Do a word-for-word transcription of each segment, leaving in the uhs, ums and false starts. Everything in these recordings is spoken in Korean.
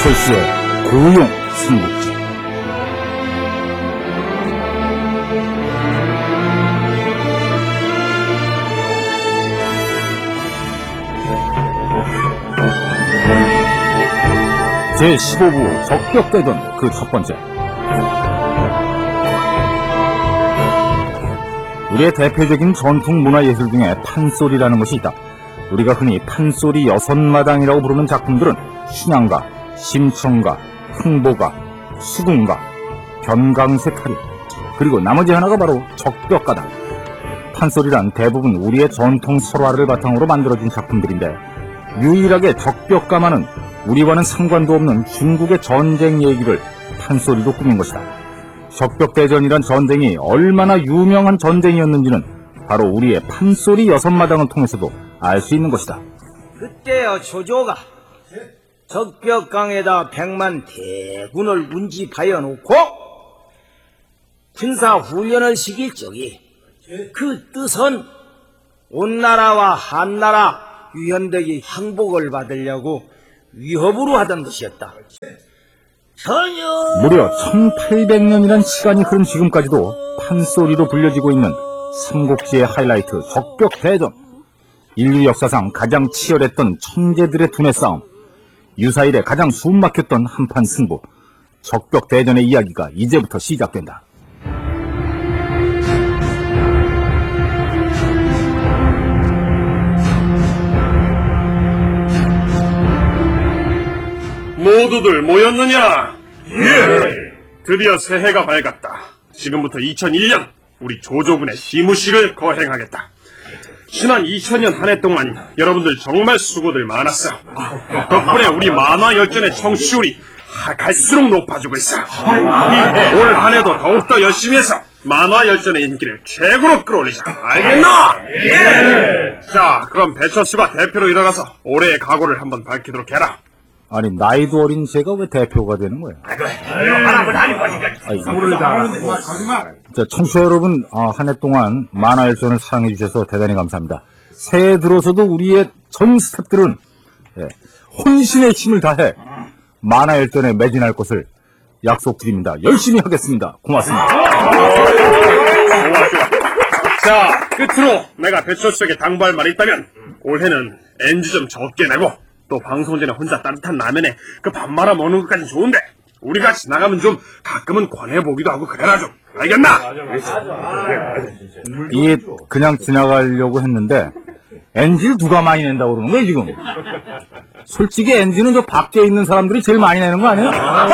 배철수의 고용 삼국지. 제십오 부 적벽대전 그 첫 번째. 우리의 대표적인 전통 문화예술 중에 판소리라는 것이 있다. 우리가 흔히 판소리 여섯마당이라고 부르는 작품들은 춘향가, 심청가, 흥보가, 수궁가, 변강세 탈이, 그리고 나머지 하나가 바로 적벽가다. 판소리란 대부분 우리의 전통 설화를 바탕으로 만들어진 작품들인데 유일하게 적벽가만은 우리와는 상관도 없는 중국의 전쟁 얘기를 판소리로 꾸민 것이다. 적벽대전이란 전쟁이 얼마나 유명한 전쟁이었는지는 바로 우리의 판소리 여섯마당을 통해서도 알 수 있는 것이다. 그때여 조조가 적벽강에다 백만 대군을 운집하여 놓고 군사훈련을 시킬 적이 그 뜻은 온 나라와 한나라 유현덕이 항복을 받으려고 위협으로 하던 것이었다. 전혀 무려 천팔백 년이란 시간이 흐른 지금까지도 판소리로 불려지고 있는 삼국지의 하이라이트 적벽대전. 인류 역사상 가장 치열했던 천재들의 두뇌 싸움, 유사일에 가장 숨막혔던 한판 승부, 적벽대전의 이야기가 이제부터 시작된다. 모두들 모였느냐? 예! 드디어 새해가 밝았다. 지금부터 이천일 년 우리 조조군의 시무식을 거행하겠다. 지난 이천 년 한 해 동안 여러분들 정말 수고들 많았어. 덕분에 우리 만화 열전의 청취율이 갈수록 높아지고 있어. 올 한 해도 더욱더 열심히 해서 만화 열전의 인기를 최고로 끌어올리자. 알겠나? 예! 자, 그럼 배철수가 대표로 일어나서 올해의 각오를 한번 밝히도록 해라. 아니, 나이도 어린 제가 왜 대표가 되는 거야? 자, 청취자 여러분, 아, 한 해 동안 만화열전을 사랑해 주셔서 대단히 감사합니다. 새해 들어서도 우리의 전 스태프들은 예, 혼신의 힘을 다해 만화열전에 매진할 것을 약속드립니다. 열심히 하겠습니다. 고맙습니다. 자, 끝으로 내가 배철수에게 당부할 말이 있다면 올해는 엔지 좀 적게 내고 또 방송 전에 혼자 따뜻한 라면에 그 밥 말아 먹는 것까지 좋은데 우리가 지나가면 좀 가끔은 권해보기도 하고 그래라 좀. 알겠나? 이게 그냥 지나가려고 했는데 엔지를 누가 많이 낸다고 그러는 거야 지금? 솔직히 엔지는 저 밖에 있는 사람들이 제일 많이 내는 거 아니야?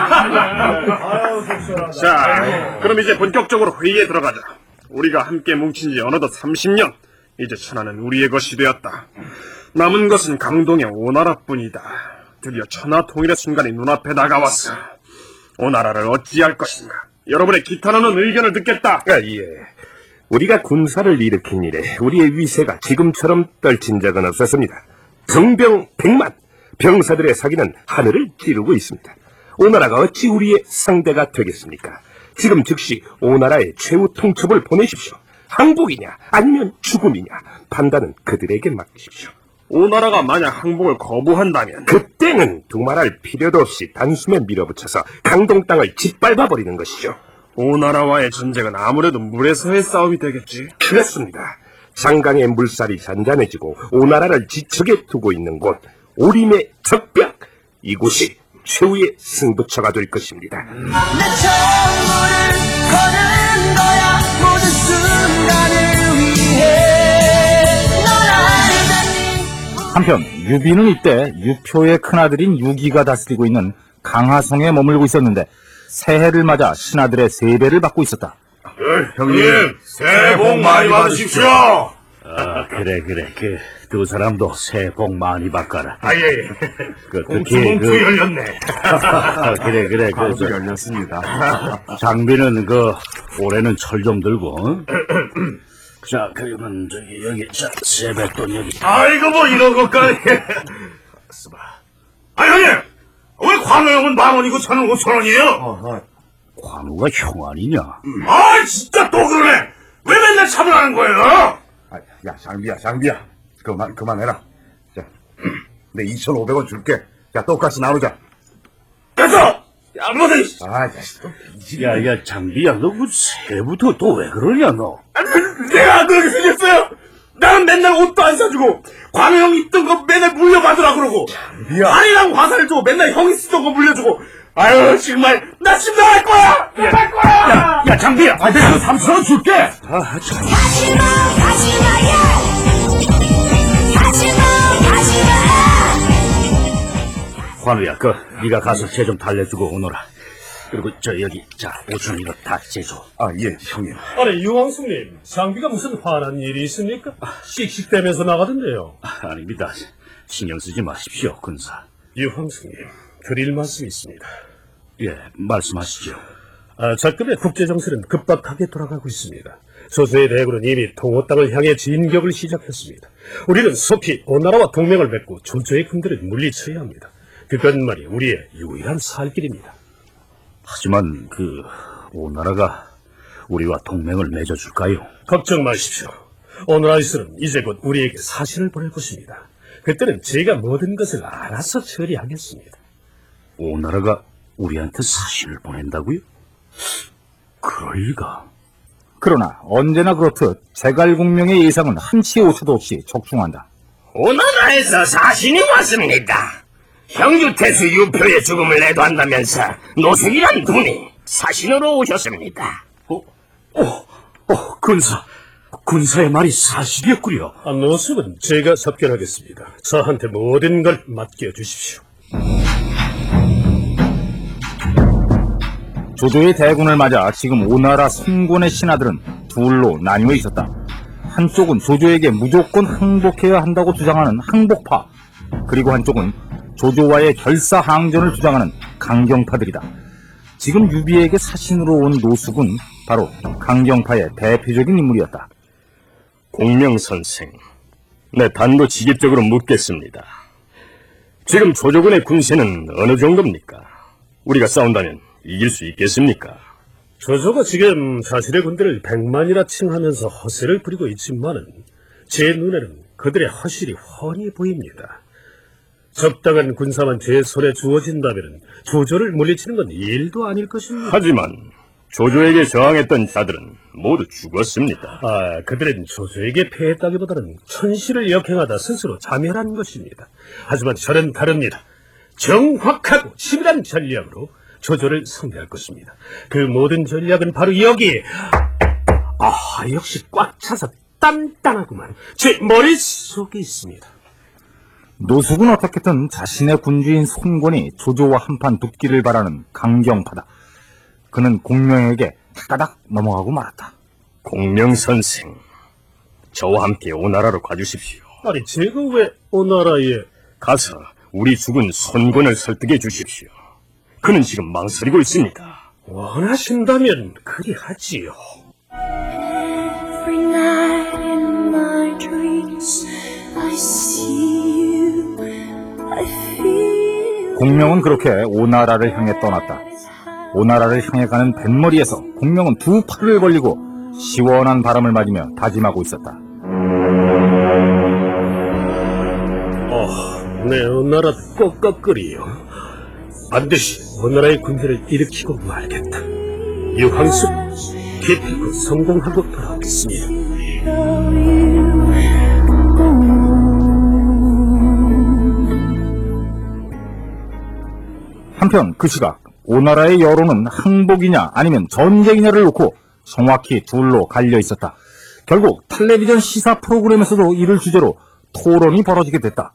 자, 그럼 이제 본격적으로 회의에 들어가자. 우리가 함께 뭉친 지 어느덧 삼십 년. 이제 천하는 우리의 것이 되었다. 남은 것은 강동의 오나라뿐이다. 드디어 천하 통일의 순간이 눈앞에 다가왔어. 오나라를 어찌할 것인가? 여러분의 기탄하는 의견을 듣겠다. 아, 예. 우리가 군사를 일으킨 이래 우리의 위세가 지금처럼 떨친 적은 없었습니다. 정병 백만, 병사들의 사기는 하늘을 찌르고 있습니다. 오나라가 어찌 우리의 상대가 되겠습니까? 지금 즉시 오나라의 최후 통첩을 보내십시오. 항복이냐 아니면 죽음이냐 판단은 그들에게 맡기십시오. 오나라가 만약 항복을 거부한다면 그때는 두말할 필요도 없이 단숨에 밀어붙여서 강동 땅을 짓밟아버리는 것이죠. 오나라와의 전쟁은 아무래도 물에서의 싸움이 되겠지. 그렇습니다. 장강의 물살이 잔잔해지고 오나라를 지척에 두고 있는 곳 오림의 적벽, 이곳이 최후의 승부처가 될 것입니다. 내 처음을 거는 거야 모든 순간을 위해 널 알다니. 한편 유비는 이때 유표의 큰아들인 유기가 다스리고 있는 강하성에 머물고 있었는데 새해를 맞아 신하들의 세배를 받고 있었다. 형님, 새해 복 많이 받으십시오. 아, 그래, 그래. 그, 두 사람도 새해 복 많이 받거라. 아, 예, 예. 그, 공수봉투 그, 열렸네. 그래, 그래. 그, 저, 열렸습니다. 장비는 그, 올해는 철 좀 들고, 어? 자, 그러면 저기, 여기, 자, 세뱃돈 여기. 아이고, 뭐, 이런 것까지. 아, 형님! 왜 관우 형은 만 원이고 저는 오천 원이에요? 관우가 형 아니냐? 아, 진짜 또 그러네! 왜 맨날 차별하는 거예요? 아, 야, 장비야, 장비야. 그만, 그만해라. 자, 내 이천오백 원 줄게. 자, 똑같이 나누자. 됐어! 야, 뭐든, 아, 자식 또 야, 야, 장비야, 너 그 새부터 또 왜 그러냐, 너? 내가 안 그렇게 생겼어요! 나는 맨날 옷도 안 사주고, 광우 형 입던 거 맨날 물려받으라 그러고, 아니랑 화살을 주고 맨날 형이 쓰던 거 물려주고, 아유, 정말, 나 지금 나갈 거야! 나갈 거야! 야, 야, 장비야! 아, 내가 삼천 원 줄게! 아, 참. 가지마 가지마 예 가지마 가지마 관우야, 그, 네가 가서 쟤 좀 달래주고 오너라. 그리고 저 여기, 자, 오천 원 이거 다 제조. 아, 예, 형님. 아니, 유황숙님, 장비가 무슨 화난 일이 있습니까? 씩씩대면서 나가던데요. 아, 아닙니다. 신경 쓰지 마십시오, 군사. 유황숙님, 드릴 말씀이 있습니다. 예, 말씀하시죠. 아, 작금의 국제정세는 급박하게 돌아가고 있습니다. 조조의 대군은 이미 동호 땅을 향해 진격을 시작했습니다. 우리는 속히 오나라와 동맹을 맺고 조조의 군대를 물리쳐야 합니다. 그것만이 우리의 유일한 살 길입니다. 하지만 그 오나라가 우리와 동맹을 맺어줄까요? 걱정 마십시오. 오나라에서는 이제 곧 우리에게 사신을 보낼 것입니다. 그때는 제가 모든 것을 알아서 처리하겠습니다. 오나라가 우리한테 사신을 보낸다고요? 그럴 리가. 그러나 언제나 그렇듯 제갈공명의 예상은 한치 오차도 없이 적중한다. 오나라에서 사신이 왔습니다. 형주태수 유표의 죽음을 내도한다면서 노숙이란 분이 사신으로 오셨습니다. 어, 어, 어, 군사. 군사의 말이 사실이었구려. 아, 노숙은 제가 접견하겠습니다. 저한테 모든 걸 맡겨주십시오. 조조의 대군을 맞아 지금 오나라 송곤의 신하들은 둘로 나뉘어 있었다. 한쪽은 조조에게 무조건 항복해야 한다고 주장하는 항복파, 그리고 한쪽은 조조와의 결사항전을 주장하는 강경파들이다. 지금 유비에게 사신으로 온 노숙은 바로 강경파의 대표적인 인물이었다. 공명선생, 내 단도직입적으로 묻겠습니다. 지금 조조군의 군세는 어느 정도입니까? 우리가 싸운다면 이길 수 있겠습니까? 조조가 지금 자신의 군대를 백만이라 칭하면서 허세를 부리고 있지만은 제 눈에는 그들의 허실이 훤히 보입니다. 적당한 군사만 제 손에 주어진다면 조조를 물리치는 건 일도 아닐 것입니다. 하지만 조조에게 저항했던 자들은 모두 죽었습니다. 아, 그들은 조조에게 패했다기보다는 천시를 역행하다 스스로 자멸한 것입니다. 하지만 저는 다릅니다. 정확하고 치밀한 전략으로 조조를 상대할 것입니다. 그 모든 전략은 바로 여기에. 아, 역시 꽉 차서 단단하구만. 제 머릿속에 있습니다. 노숙은 어떻게든 자신의 군주인 송곤이 조조와 한판 붙기를 바라는 강경파다. 그는 공명에게 따닥 넘어가고 말았다. 공명선생, 저와 함께 오나라로 가주십시오. 아니, 제가 왜 오나라에... 가서 우리 죽은 손권을 설득해 주십시오. 그는 지금 망설이고 있습니다. 원하신다면 그리 하지요. Every night in my dreams I see you, I feel. 공명은 그렇게 오나라를 향해 떠났다. 오나라를 향해 가는 뱃머리에서 공명은 두 팔을 벌리고 시원한 바람을 맞으며 다짐하고 있었다. 어, 내 오나라 꺾꺾거리요. 반드시 오나라의 군대를 일으키고 말겠다. 유황숙, 기필코 성공하고 돌아오겠습니다. 한편 그 시각 오나라의 여론은 항복이냐 아니면 전쟁이냐를 놓고 정확히 둘로 갈려 있었다. 결국 텔레비전 시사 프로그램에서도 이를 주제로 토론이 벌어지게 됐다.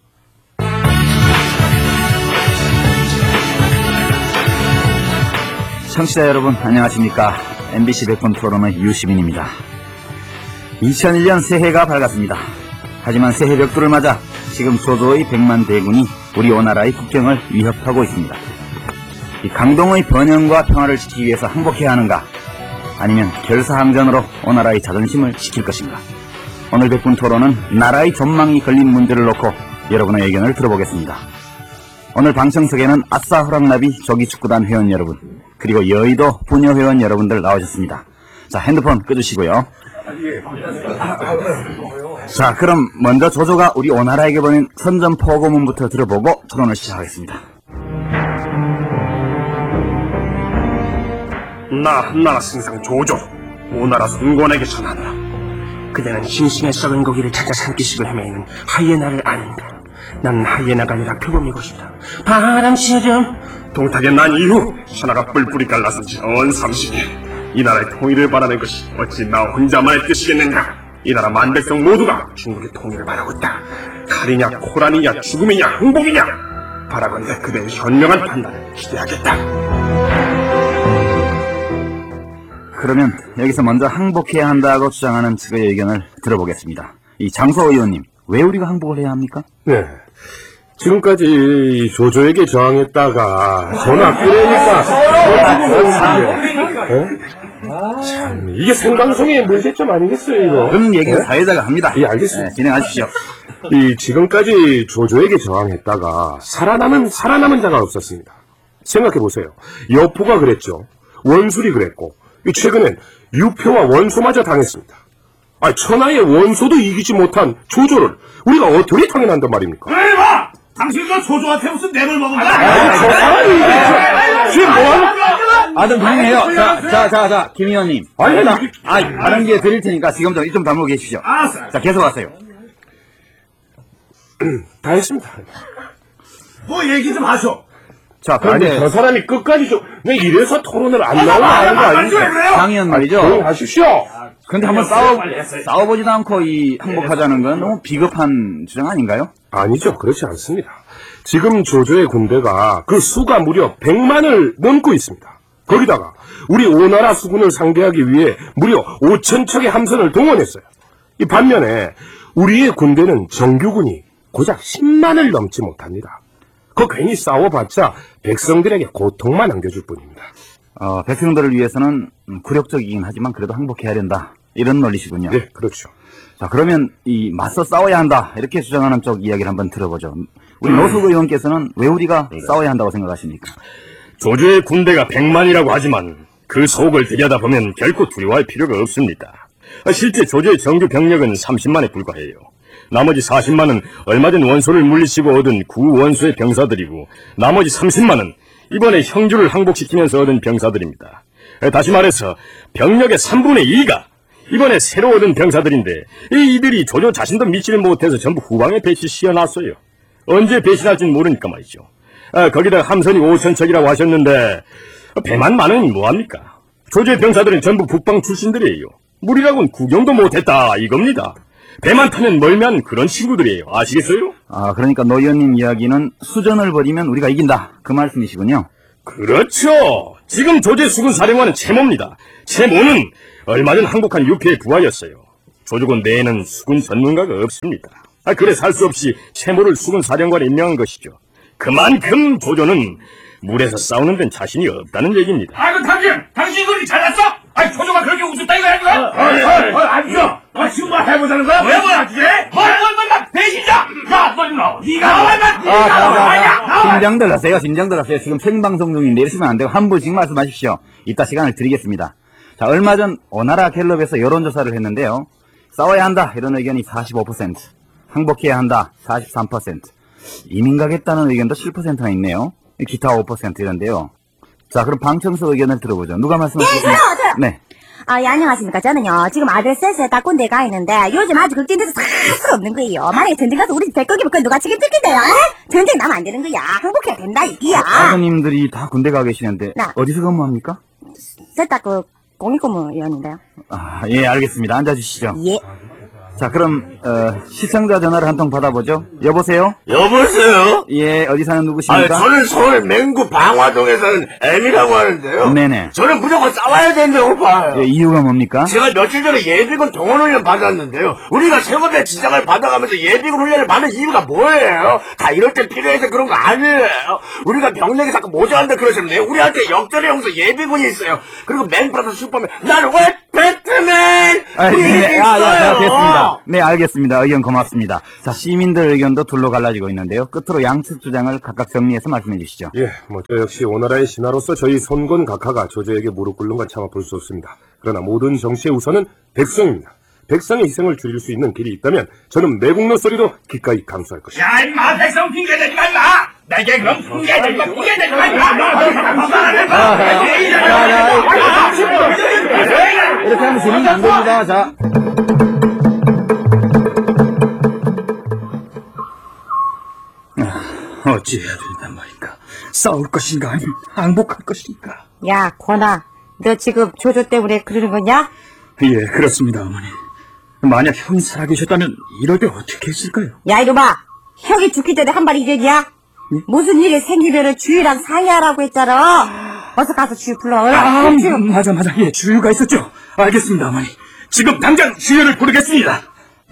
청취자 여러분 안녕하십니까. 엠비씨 백분 토론의 유시민입니다. 이천일 년 새해가 밝았습니다. 하지만 새해 벽두를 맞아 지금 조조의 백만 대군이 우리 오나라의 국경을 위협하고 있습니다. 이 강동의 번영과 평화를 지키기 위해서 항복해야 하는가, 아니면 결사항전으로 오나라의 자존심을 지킬 것인가. 오늘 백분 토론은 나라의 전망이 걸린 문제를 놓고 여러분의 의견을 들어보겠습니다. 오늘 방청석에는 아싸 호랑나비 조기축구단 회원 여러분, 그리고 여의도 부녀 회원 여러분들 나오셨습니다. 자, 핸드폰 끄주시고요. 자, 그럼 먼저 조조가 우리 오나라에게 보낸 선전포고문부터 들어보고 토론을 시작하겠습니다. 참나 한나라 승상 조조 오나라 손권에게 전한다. 그대는 싱싱의 썩은 고기를 찾아 산기슭을 헤매는 하이에나를 아는가? 난 하이에나가 아니라 표범이 것이다. 바람처럼 동탁에 난 이후 하나가 뿔뿔이 갈라서 전 삼십 일 이 나라의 통일을 바라는 것이 어찌 나 혼자만의 뜻이겠는가? 이 나라 만백성 모두가 중국의 통일을 바라고 있다. 칼이냐 코란이냐 죽음이냐 항복이냐 바라건대 그대의 현명한 판단을 기대하겠다. 그러면 여기서 먼저 항복해야 한다고 주장하는 측의 의견을 들어보겠습니다. 이 장소 의원님, 왜 우리가 항복을 해야 합니까? 네. 지금까지 조조에게 저항했다가 전화 끊으니까 어? 참 이게 생방송의 문제점 아니겠어요 이거? 그런 얘기는 사회자가 합니다. 예, 알겠습니다. 네, 진행하십시오. 이 지금까지 조조에게 저항했다가 살아남은 살아남은 자가 없었습니다. 생각해 보세요. 여포가 그랬죠. 원술이 그랬고 최근엔 유표와 원소마저 당했습니다. 아, 천하의 원소도 이기지 못한 조조를 우리가 어떻게 당해난단 말입니까? 그래 봐! 당신과 조조한테 무슨 뇌를 먹은 거야? 아니, 저 사람이 이게 지금 뭐하는 아, 좀 진행해요. 자, 자, 자, 자, 김 의원님. 아니, 자, 이게- 아, 다른 기회 드릴 테니까 지금 좀, 좀 담고 계십시오. 알았어. 자, 계속하세요. 다 했습니다. 뭐 얘기 좀 하셔. 자, 그런데 그런데 저 사람이 끝까지 좀, 왜 이래서 토론을 안 나오는 거 아닙니까? 그래요? 장 의원 말이죠. 조용히 하십시오. 근데 한번 싸워, 싸워보지도 않고 이 항복하자는 건 너무 비겁한 주장 아닌가요? 아니죠. 그렇지 않습니다. 지금 조조의 군대가 그 수가 무려 백만을 넘고 있습니다. 거기다가 우리 오나라 수군을 상대하기 위해 무려 오천 척의 함선을 동원했어요. 이 반면에 우리의 군대는 정규군이 고작 십만을 넘지 못합니다. 그 괜히 싸워봤자 백성들에게 고통만 안겨줄 뿐입니다. 어, 백성들을 위해서는 음, 굴욕적이긴 하지만 그래도 항복해야 된다. 이런 논리시군요. 네, 그렇죠. 자, 그러면 이 맞서 싸워야 한다. 이렇게 주장하는 쪽 이야기를 한번 들어보죠. 우리 노숙 의원께서는 왜 우리가 싸워야 한다고 생각하십니까? 조조의 군대가 백만이라고 하지만 그 속을 들여다보면 결코 두려워할 필요가 없습니다. 실제 조조의 정규 병력은 삼십만에 불과해요. 나머지 사십만은 얼마 전 원소를 물리치고 얻은 구원소의 병사들이고 나머지 삼십만은 이번에 형주를 항복시키면서 얻은 병사들입니다. 다시 말해서 병력의 삼분의 이가 이번에 새로 얻은 병사들인데 이들이 조조 자신도 믿지를 못해서 전부 후방에 배치 씌워놨어요. 언제 배신할지는 모르니까 말이죠. 아, 거기다가 함선이 오천 척이라고 하셨는데 배만 많으니 뭐합니까? 조조의 병사들은 전부 북방 출신들이에요. 무리라고는 구경도 못했다 이겁니다. 배만 타면 멀면 그런 친구들이에요. 아시겠어요? 아, 그러니까 노 의원님 이야기는 수전을 벌이면 우리가 이긴다. 그 말씀이시군요. 그렇죠. 지금 조조의 수군 사령관은 채모입니다. 채모는 얼마 전 항복한 유표의 부하였어요. 조조군 내에는 수군 전문가가 없습니다. 아, 그래서 할 수 없이 채모를 수군 사령관에 임명한 것이죠. 그만큼 조조는 물에서 싸우는 데는 자신이 없다는 얘기입니다. 아이고, 당신! 당신 이거 잘났어? 아니, 조조가 그렇게 웃었다 이거 아니야? 아니, 아니, 아니죠. 아, 지금 뭐 해보자는 거야? 왜 뭐야, 그게? 뭘, 뭘, 뭘, 배신자! 야, 너 일로 니가 나와, 나, 아, 자, 자, 자. 심장들 하세요, 심장들 하세요. 지금 생방송 중인데 이러시면 안 되고 한 분씩 말씀하십시오. 이따 시간을 드리겠습니다. 자, 얼마 전 오나라 갤럽에서 여론조사를 했는데요. 싸워야 한다, 이런 의견이 사십오 퍼센트. 항복해야 한다, 사십삼 퍼센트. 이민 가겠다는 의견도 칠 퍼센트나 있네요. 기타 오 퍼센트 이런데요. 자, 그럼 방청소 의견을 들어보죠. 누가 말씀하시겠습니까? 네, 저요, 저요. 네. 아, 예, 안녕하십니까. 저는요, 지금 아들 셋에 딱 군대에 가 있는데, 요즘 아주 극진돼서 살 수가 없는 거예요. 만약에 전쟁 가서 우리 백거기면 그건 누가 책임질 텐데요? 에? 전쟁 나면 안 되는 거야. 항복해야 된다, 이기야. 아드님들이 다 군대 가 계시는데, 나. 어디서 근무합니까? 셋다 그, 공익고문위원인데요. 아, 예, 알겠습니다. 앉아주시죠. 예. 자, 그럼, 어, 시청자 전화를 한 통 받아보죠. 여보세요? 여보세요? 예, 어디 사는 아, 누구십니까? 저는 서울 맹구 방화동에 사는 M이라고 하는데요. 네네. 저는 무조건 싸워야 된다고 봐요. 예, 이유가 뭡니까? 제가 며칠 전에 예비군 동원훈련 받았는데요. 우리가 세번의 지장을 받아가면서 예비군 훈련을 받는 이유가 뭐예요? 다 이럴 때 필요해서 그런 거 아니에요. 우리가 병력이 자꾸 모자란다 그러셨네요. 우리한테 역전의 용서 예비군이 있어요. 그리고 맨 플러스 슈퍼맨. 난 왜 배트맨! 아, 우리 네, 아, 야, 야, 있어요. 됐습니다. 네, 알겠습니다. 의견 고맙습니다. 자, 시민들 의견도 둘로 갈라지고 있는데요. 끝으로 양측 주장을 각각 정리해서 말씀해 주시죠. 예, 뭐 저 역시 오나라의 신하로서 저희 손권 각하가 조조에게 무릎 꿇는 건 차마 볼 수 없습니다. 그러나 모든 정치의 우선은 백성입니다. 백성의 희생을 줄일 수 있는 길이 있다면 저는 매국노 소리도 기꺼이 감수할 것입니다. 야, 임마, 백성 핑계대지 말마! 내게 그럼 핑계대지 마, 핑계대지 말마! 이렇게 하면 재미는 안 됩니다. 자. 어찌해야 된단 말인가? 싸울 것인가 아니면 항복할 것인가? 야, 권아, 너 지금 조조 때문에 그러는 거냐? 예, 그렇습니다, 어머니. 만약 형이 살아계셨다면 이럴 때 어떻게 했을까요? 야, 이놈아, 형이 죽기 전에 한 말 이랬냐? 무슨 일이 생기면은 주유랑 상의하라고 했잖아. 어서 가서 주유 불러. 얼른. 아, 주유. 맞아, 맞아. 예, 주유가 있었죠. 알겠습니다, 어머니. 지금 당장 주유를 부르겠습니다.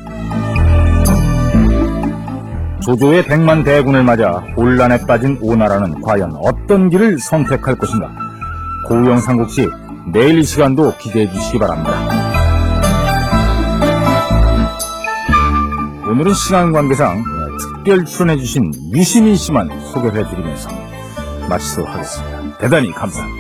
조조의 백만 대군을 맞아 혼란에 빠진 오나라는 과연 어떤 길을 선택할 것인가? 고영상국시 내일 이 시간도 기대해 주시기 바랍니다. 오늘은 시간 관계상 특별 출연해 주신 유시민 씨만 소개를 해드리면서 마치도록 하겠습니다. 대단히 감사합니다.